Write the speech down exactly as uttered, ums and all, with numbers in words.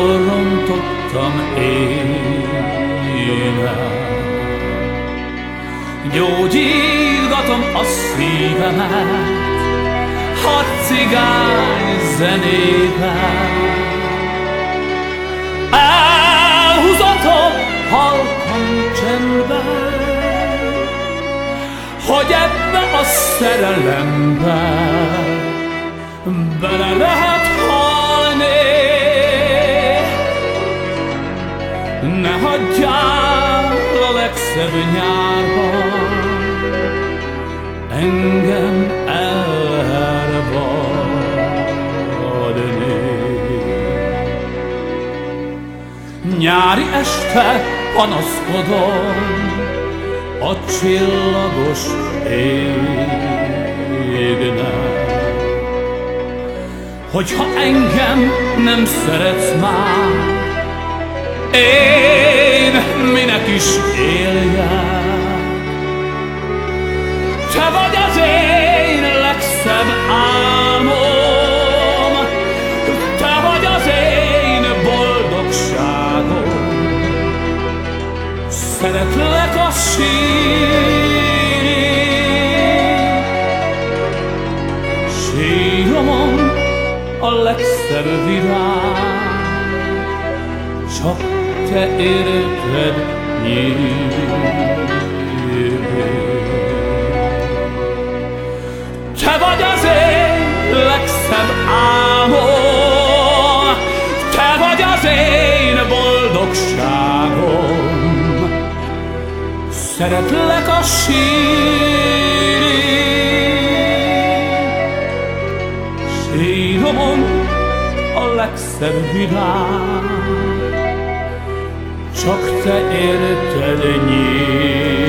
hol rontottam én el. Gyógyítgatom a szívemet a cigány zenével. Elhúzatom halkan csendben, hogy ebbe a szerelembe bele lehet halni. Ne hagyjál a legszebb nyárban engem elragadni. Nyári este panaszkodom a csillagos égnek, hogyha engem nem szeretsz már, én minek is éljek. Te vagy az én legszebb álmom, te vagy az én boldogságom. Szeretlek a sírig, síromon a legszebb virág, csak te érted nyílik. Te vagy az én legszebb álmom, te vagy az én boldogságom. Szeretlek a sírig, síromon a legszebb virág, csak te érted nyílik.